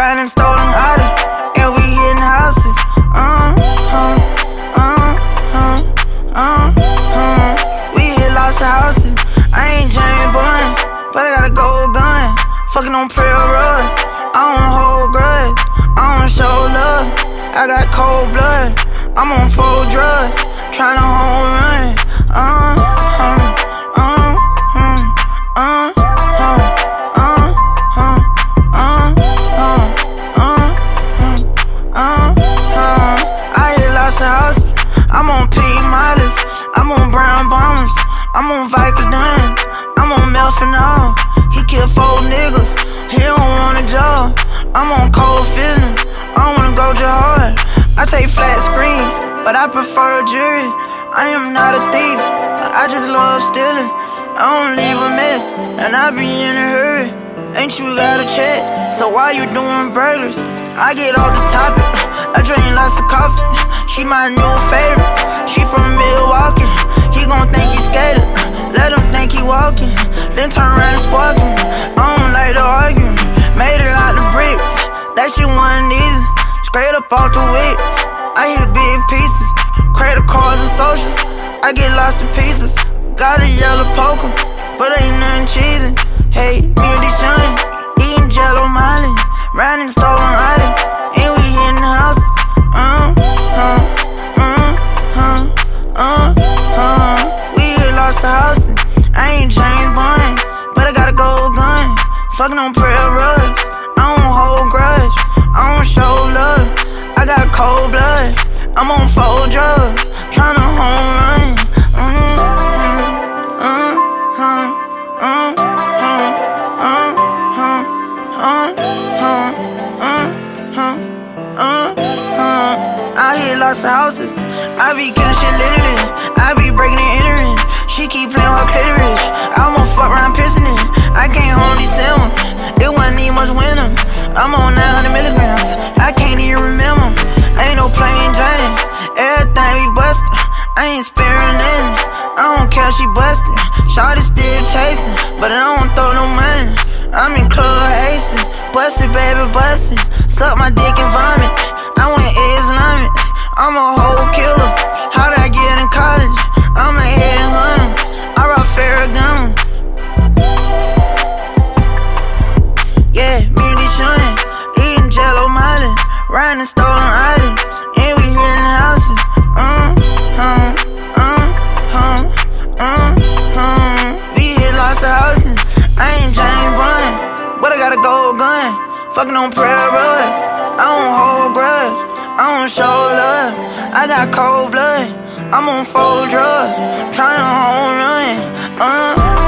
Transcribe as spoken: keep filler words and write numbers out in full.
riding stolen Audi, and we hitting houses. Uh, huh, uh, huh, uh, huh. We hit lots of houses. I ain't James Bond, but I got a gold gun. Fucking on prayer road. I don't hold grudge. I don't show love. I got cold blood. I'm on full drugs, tryna home run. Uh, huh, uh, huh, uh, huh, uh, huh, uh, huh, uh, huh, uh, huh. I hit lots of houses. I'm on pink mileage. I'm on brown bombers. I'm on Vicodin. I'm on Melphenol. He killed four niggas. He don't want a job. I'm on cold feeling. I don't wanna go hard. I take flat screens, but I prefer jury. I am not a thief, I just love stealing. I don't leave a mess, and I be in a hurry. Ain't you got a check? So why you doing burglars? I get off the topic. I drink lots of coffee. She my new favorite. She from Milwaukee. He gon' think he skated. Let him think he walking. Then turn around and spark him. I don't like to argue. Made it out the bricks. That shit wasn't easy. Straight up off the wick. I hit big pieces. Credit cards and socials. I get lots of pieces. Got a yellow poker, but ain't nothing cheesy. Hey, me and Deshaun, eating Jello Molly, riding stolen riding, and we hitting houses. Uh, huh, uh, huh, uh, huh. We hit lots of houses. I ain't James Bond, but I got a gold gun. Fucking on prayer rugs. I don't hold grudge. I don't show love. I got cold blood. I'm on full drugs, tryna home run. Mm, uh, uh, uh, uh, uh, uh, uh, uh, uh, uh, uh, uh. I hit lots of houses. I be killing shit literally. I be breaking and entering. She keep playing with her clitoris. I almost fuck around pissing it. I can't hold these seven. It wasn't even much winter. I'm on nine hundred milligrams. I can't even remember. Ain't no plain Jane. Everything we bustin'. I ain't sparing nothing. I don't care she bustin'. Shawty still chasing, but I don't throw no money. I'm in club acing. Bust it, baby, bust it. Suck my dick and vomit. I went Islamic. I'm a whole killer. How did I get in college? I'm a headhunter. I rock Ferragamo. Yeah, me and Deshaun, eating Jello Molly, riding stolen island, and we hitting houses. Uh, huh, uh, huh, uh, huh. We hit lots of houses. I ain't James Bond, but I got a gold gun. Fucking on prayer road. I don't hold grudge. I don't show love. I got cold blood. I'm on full drugs, tryna home run. Uh.